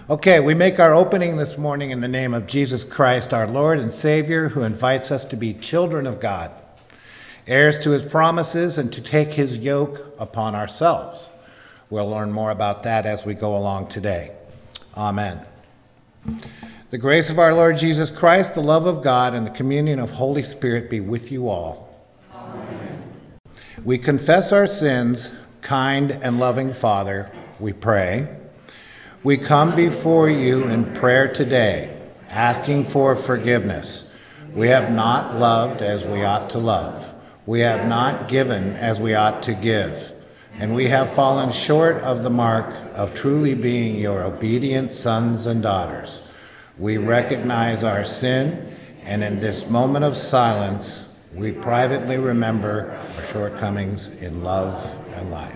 Okay, we make our opening this morning in the name of Jesus Christ, our Lord and Savior, who invites us to be children of God, heirs to his promises, and to take his yoke upon ourselves. We'll learn more about that as we go along today. Amen. The grace of our Lord Jesus Christ, the love of God, and the communion of Holy Spirit be with you all. Amen. We confess our sins, kind and loving Father, we pray. We come before you in prayer today, asking for forgiveness. We have not loved as we ought to love. We have not given as we ought to give. And we have fallen short of the mark of truly being your obedient sons and daughters. We recognize our sin, and in this moment of silence, we privately remember our shortcomings in love and life.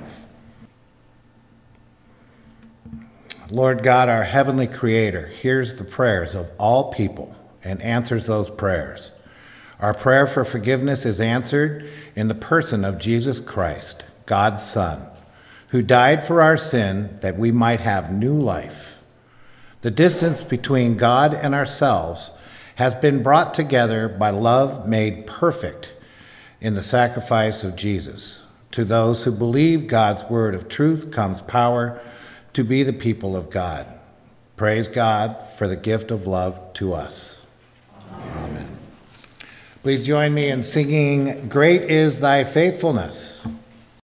Lord God, our heavenly creator, hears the prayers of all people and answers those prayers. Our prayer for forgiveness is answered in the person of Jesus Christ, God's Son, who died for our sin that we might have new life. The distance between God and ourselves has been brought together by love made perfect in the sacrifice of Jesus. To those who believe God's word of truth comes power to be the people of God. Praise God for the gift of love to us. Amen. Please join me in singing, "Great is Thy Faithfulness."